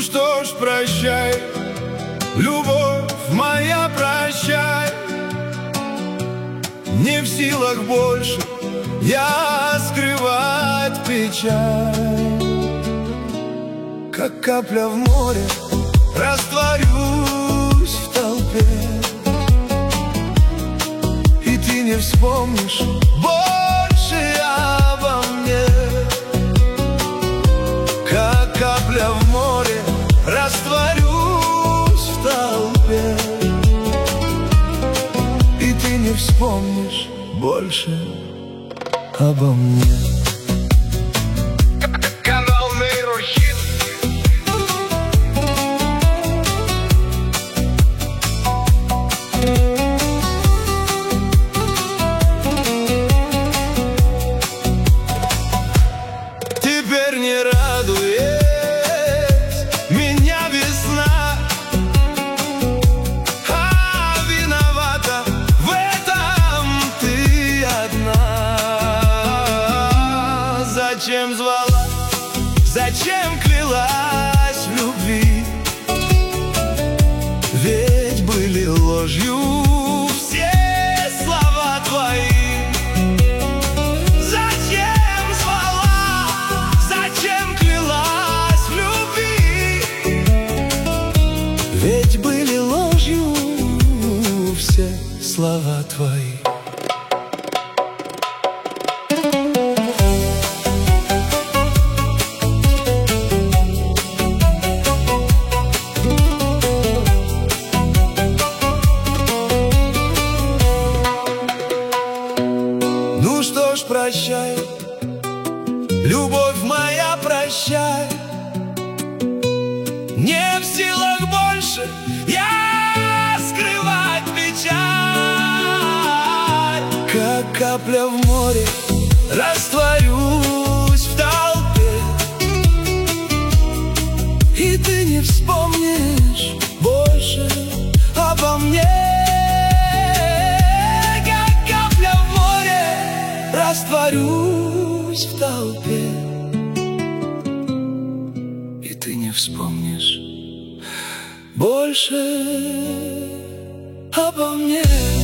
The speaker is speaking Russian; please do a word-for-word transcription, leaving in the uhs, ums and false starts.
что ж, прощай, любовь моя, прощай. Не в силах больше я скрывать печаль. Как капля в море растворюсь в толпе, и ты не вспомнишь больше обо мне. Как капля в море растворюсь в толпе, и ты не вспомнишь больше обо мне. Канал Нейрохит. Теперь не радует меня весна, а виновата в этом ты одна. Зачем звала, зачем клялась в любви? Ведь были ложью все слова твои. Ведь были ложью все слова твои. Ну что ж, прощай, любовь моя, прощай. Не в силах больше я скрывать печаль. Как капля в море растворюсь в толпе, и ты не вспомнишь больше обо мне. Как капля в море растворюсь в толпе, и ты не вспомнишь больше обо мне.